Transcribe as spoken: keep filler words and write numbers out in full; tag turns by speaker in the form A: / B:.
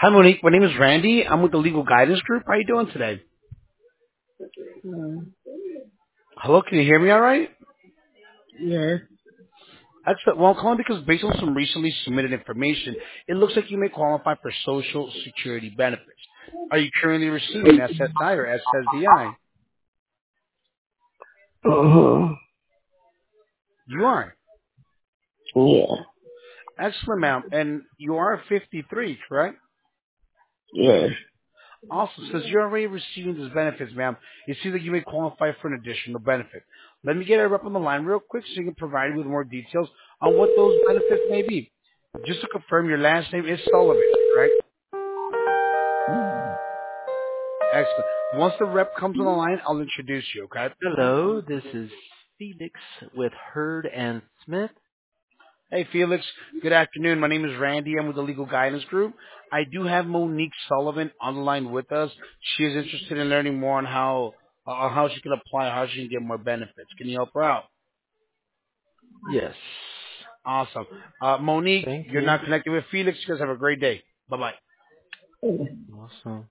A: Hi, Monique. My name is Randy. I'm with the Legal Guidance Group. How are you doing today?
B: Mm,
A: Hello, can you hear me all right?
B: yes.
A: Excellent. Well, I'm calling because based on some recently submitted information, it looks like you may qualify for Social Security benefits. Are you currently receiving S S I or S S D I?
B: Uh-huh.
A: You are.
B: Yeah.
A: Excellent, ma'am. And you are fifty-three, correct?
B: Yes.
A: Also, since you're already receiving these benefits, ma'am, it seems like you may qualify for an additional benefit. Let me get her up on the line real quick so you can provide you with more details on what those benefits may be. Just to confirm, your last name is Sullivan, correct? Excellent. Once the rep comes on the line, I'll introduce you, okay?
C: Hello, this is Felix with Hurd and Smith.
A: Hey, Felix. Good afternoon. My name is Randy. I'm with the Legal Guidance Group. I do have Monique Sullivan on the line with us. She is interested in learning more on how uh, on how she can apply, how she can get more benefits. Can you help her out?
C: Yes.
A: Awesome. Uh, Monique,
C: Thank
A: you're
C: you.
A: not connected with Felix. You guys have a great day. Bye-bye.
C: Awesome.